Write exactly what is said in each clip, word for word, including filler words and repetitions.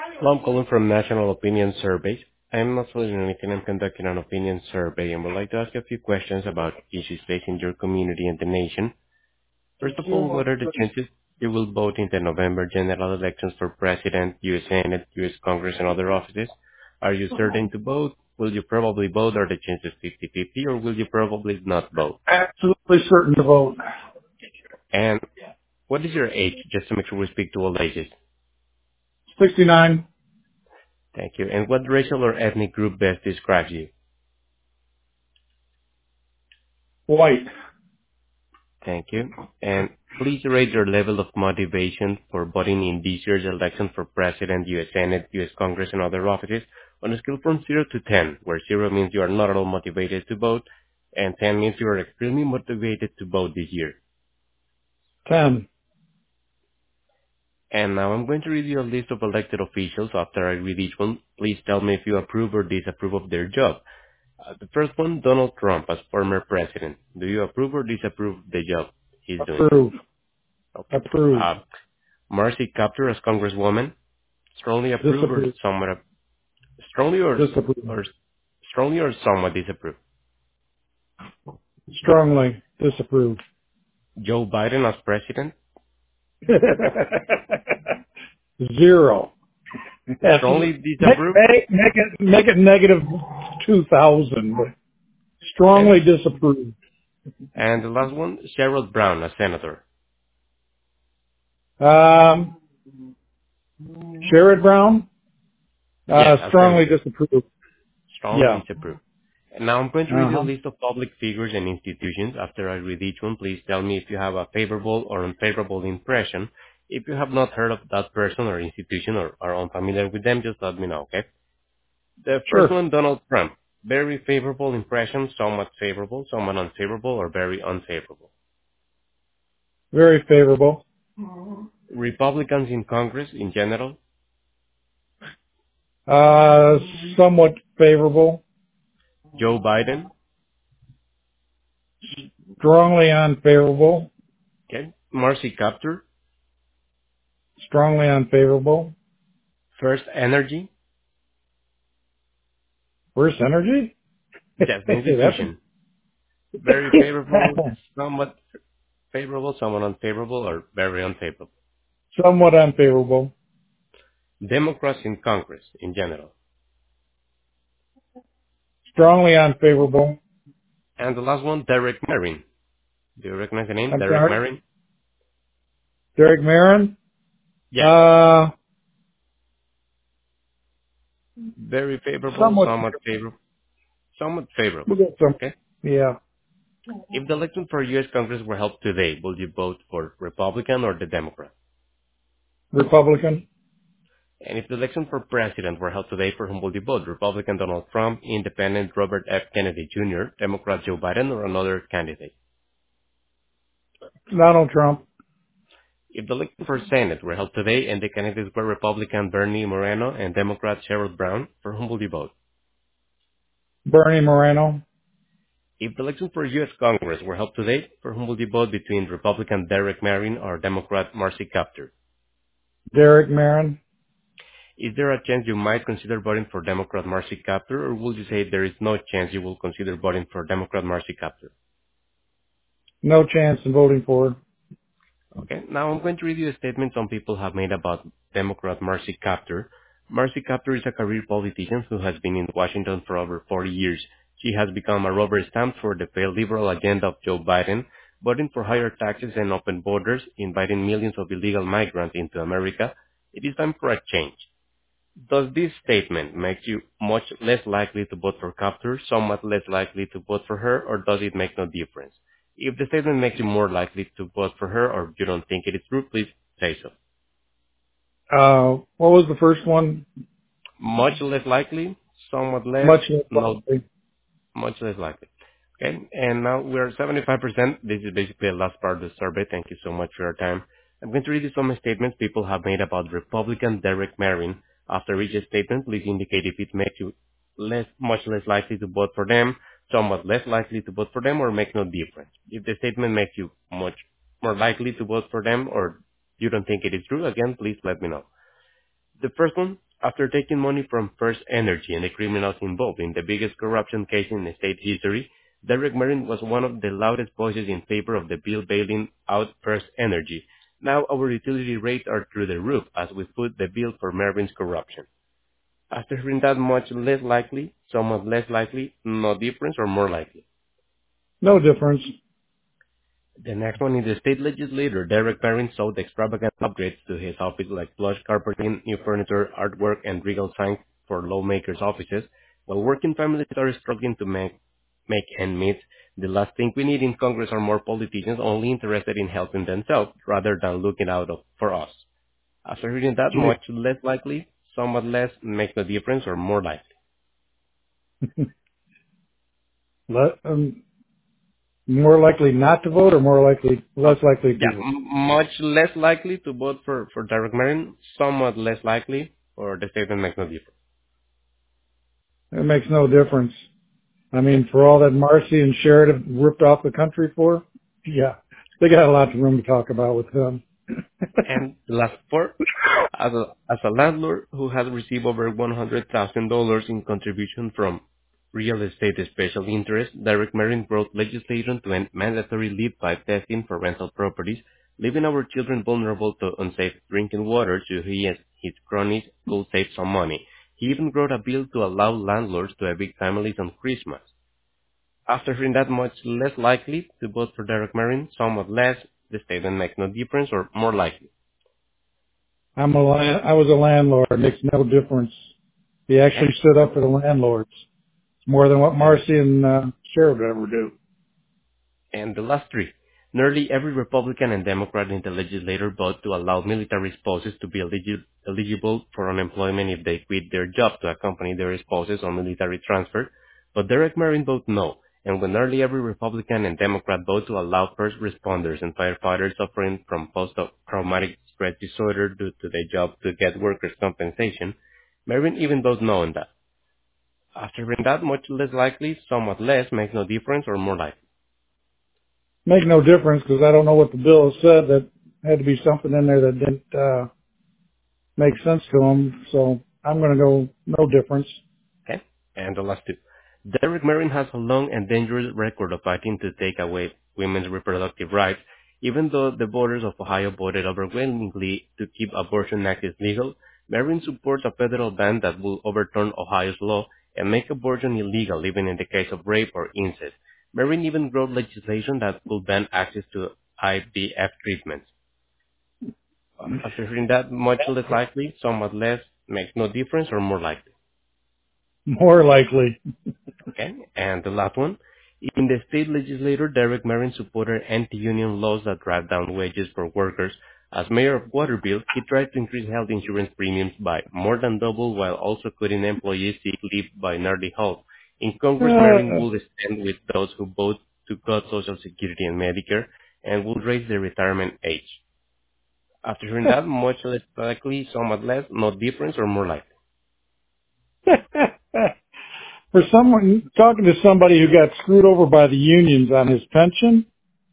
Hello, I'm calling from National Opinion Surveys. I'm not selling anything. I'm conducting an opinion survey and would like to ask a few questions about issues facing your community and the nation. First of all, what are the chances you will vote in the November general elections for President, U S Senate, U S Congress, and other offices? Are you certain to vote? Will you probably vote? Are the chances fifty-fifty, or will you probably not vote? Absolutely certain to vote. And what is your age, just to make sure we speak to all ages? sixty-nine, Thank you. And what racial or ethnic group best describes you? white. Thank you. And please rate your level of motivation for voting in this year's election for President, U S Senate, U S Congress, and other offices on a scale from zero to ten, where zero means you are not at all motivated to vote, and ten means you are extremely motivated to vote this year. ten. And now I'm going to read you a list of elected officials. After I read each one, please tell me if you approve or disapprove of their job. Uh, the first one, Donald Trump as former president. Do you approve or disapprove of the job he's doing? Approve. Okay. Approve. Uh, Marcy Kaptur as Congresswoman. Strongly approve or Disapprove. somewhat ap- strongly or Disapprove. or strongly or somewhat disapprove. Strongly disapprove. Joe Biden as president. Zero. Yes. Strongly Make, disapprove. make, make it make it negative two thousand. But Okay. strongly disapprove. And the last one, Sherrod Brown as senator. Um, Sherrod Brown. Yes, Uh, as strongly senator. disapprove. Strongly Yeah. disapprove. And now I'm going to Uh read you a huh. list of public figures and institutions. After I read each one, please tell me if you have a favorable or unfavorable impression. If you have not heard of that person or institution or are unfamiliar with them, just let me know, okay? The first Sure. one, Donald Trump. Very favorable impression, somewhat favorable, somewhat unfavorable, or very unfavorable. Very favorable. Republicans in Congress in general. Uh, somewhat favorable. Joe Biden. Strongly unfavorable. Okay. Marcy Kaptur. Strongly unfavorable. First Energy. First Energy? Yes, the That's institution. Very favorable, somewhat favorable, somewhat unfavorable, or very unfavorable. somewhat unfavorable. Democrats in Congress in general. Strongly unfavorable. And the last one, Derek Merrin. Do you recognize the name? I'm Derek sorry. Merrin? Derek Marin? Yes. Uh, Very favorable, somewhat. somewhat favorable, somewhat We favorable. got some. Okay. Yeah. If the election for U S Congress were held today, would you vote for Republican or the Democrat? Republican. And if the election for president were held today, for whom would you vote? Republican Donald Trump, Independent Robert F. Kennedy Junior, Democrat Joe Biden, or another candidate? Donald Trump. If the election for Senate were held today and the candidates were Republican Bernie Moreno and Democrat Sherrod Brown, for whom would you vote? Bernie Moreno. If the election for U S Congress were held today, for whom would you vote between Republican Derek Marin or Democrat Marcy Kaptur? Derek Marin. Is there a chance you might consider voting for Democrat Marcy Kaptur, or would you say there is no chance you will consider voting for Democrat Marcy Kaptur? No chance in voting for her. Okay, now I'm going to read you a statement some people have made about Democrat Marcy Kaptur. Marcy Kaptur is a career politician who has been in Washington for over forty years. She has become a rubber stamp for the failed liberal agenda of Joe Biden, voting for higher taxes and open borders, inviting millions of illegal migrants into America. It is time for a change. Does this statement make you much less likely to vote for Kaptur, somewhat less likely to vote for her, or does it make no difference? If the statement makes you more likely to vote for her or you don't think it is true, please say so. Uh, what was the first one? Much less likely, somewhat less, Much less no, likely. much less likely. Okay, and now we're seventy-five percent. This is basically the last part of the survey. Thank you so much for your time. I'm going to read you some statements people have made about Republican Derek Marin. After each statement, please indicate if it makes you less, much less likely to vote for them, somewhat less likely to vote for them, or make no difference. If the statement makes you much more likely to vote for them, or you don't think it is true, again, please let me know. The first one, After taking money from First Energy and the criminals involved in the biggest corruption case in state history, Derek Merrin was one of the loudest voices in favor of the bill bailing out First Energy. Now our utility rates are through the roof as we foot the bill for Merrin's corruption. After hearing that, much less likely, somewhat less likely, no difference, or more likely? No difference. The next one is the state legislator, Derek Merrin, sold extravagant upgrades to his office like plush carpeting, new furniture, artwork, and regal signs for lawmakers' offices. While working families are struggling to make, make ends meet, the last thing we need in Congress are more politicians only interested in helping themselves rather than looking out of, for us. After hearing that, Gee. much less likely, somewhat less, makes no difference, or more likely? Let, um, more likely not to vote or more likely, less likely to Yeah, vote? m- much less likely to vote for, for Derek Merrin, somewhat less likely, or the statement makes no difference. It makes no difference. I Okay. mean, for all that Marcy and Sherrod have ripped off the country for, yeah, they got a lot of room to talk about with him. And the last four, as a, as a landlord who has received over one hundred thousand dollars in contribution from real estate special interest, Derek Merrin brought legislation to end mandatory lead pipe testing for rental properties, leaving our children vulnerable to unsafe drinking water so he and his cronies could save some money. He even wrote a bill to allow landlords to evict families on Christmas. After hearing that, much less likely to vote for Derek Merrin, somewhat less, the statement makes no difference, or more likely? I'm a land, I was a landlord. It makes no difference. He Okay. actually stood up for the landlords more than what And Marcy and uh, Sherrod would ever do. And the last three. Nearly every Republican and Democrat in the legislature voted to allow military spouses to be eligi- eligible for unemployment if they quit their job to accompany their spouses on military transfer, but Derek Merrin voted no. And when nearly every Republican and Democrat voted to allow first responders and firefighters suffering from post-traumatic stress disorder due to their job to get workers' compensation, Merrin even voted no on that. After hearing that, much less likely, somewhat less, makes no difference, or more likely? Make no difference because I don't know what the bill has said. That had to be something in there that didn't uh, make sense to him. So I'm going to go no difference. Okay? And the last two. Derek Merrin has a long and dangerous record of fighting to take away women's reproductive rights, even though the voters of Ohio voted overwhelmingly to keep abortion access legal. Merrin supports a federal ban that will overturn Ohio's law and make abortion illegal even in the case of rape or incest. Merrin even wrote legislation that will ban access to I V F treatments. After hearing that, much less likely, somewhat less, makes no difference, or more likely? More likely. Okay, and the last one. In the state legislature, Derek Merrin supported anti-union laws that drive down wages for workers. As mayor of Waterville, he tried to increase health insurance premiums by more than double while also cutting employees' sick leave by nearly half. In Congress, Merrin Uh, will stand with those who vote to cut Social Security and Medicare and will raise the retirement age. After hearing that, much less likely, somewhat less, no difference, or more likely? for someone talking to somebody who got screwed over by the unions on his pension,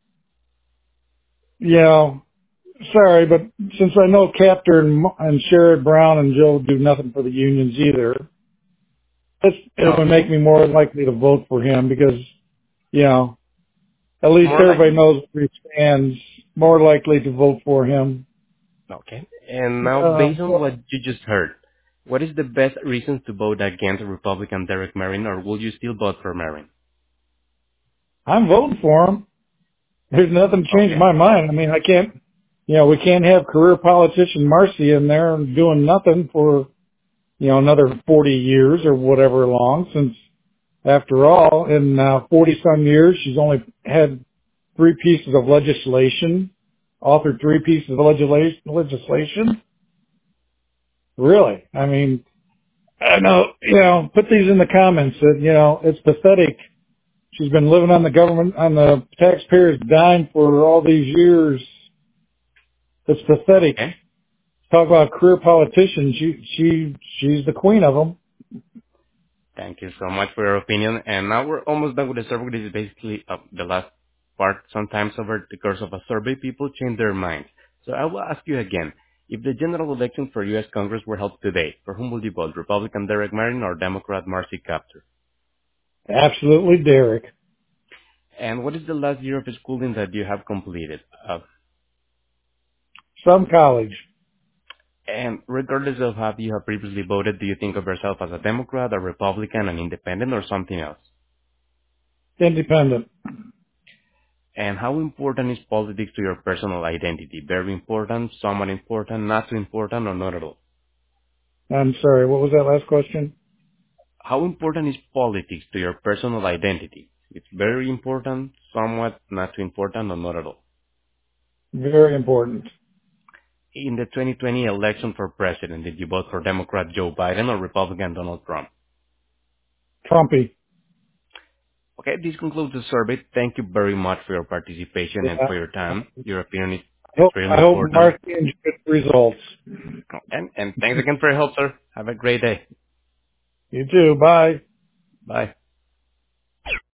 yeah, sorry, but since I know Captor and, and Sherrod Brown and Joe do nothing for the unions either, it's, it would make Okay, me more likely to vote for him because, you know, at least more everybody likely? knows where he stands, more likely to vote for him. Okay. And now, Uh, based on what you just heard, what is the best reason to vote against Republican Derek Merrin, or will you still vote for Merrin? I'm voting for him. There's nothing changed Okay. my mind. I mean, I can't, you know, we can't have career politician Marcy in there doing nothing for, you know, another forty years or whatever long since after all, in uh, forty some years, she's only had three pieces of legislation, authored three pieces of legisla- legislation. Really? I mean, I know, you know, put these in the comments that, you know, it's pathetic. She's been living on the government, on the taxpayers' dime for all these years. It's pathetic. Okay. Talk about career politicians. She, she, she's the queen of them. Thank you so much for your opinion. And now we're almost done with the survey. This is basically uh, the last part. Sometimes over the course of a survey, people change their minds. So I will ask you again. If the general elections for U S. Congress were held today, for whom would you vote, Republican Derek Marin or Democrat Marcy Kaptur? Absolutely, Derek. And what is the last year of schooling that you have completed? Uh, Some college. and regardless of how you have previously voted, do you think of yourself as a Democrat, a Republican, an independent, or something else? Independent. And how important is politics to your personal identity? Very important, somewhat important, not too important, or not at all? I'm sorry, what was that last question? How important is politics to your personal identity? It's very important, somewhat, not too important, or not at all. Very important. In the twenty twenty election for president, did you vote for Democrat Joe Biden or Republican Donald Trump? Trumpy. Okay, this concludes the survey. Thank you very much for your participation and Yeah. for your time. Your opinion is I hope, extremely I hope important. Marcy enjoyed the results. And, and thanks again for your help, sir. Have a great day. You too. Bye. Bye.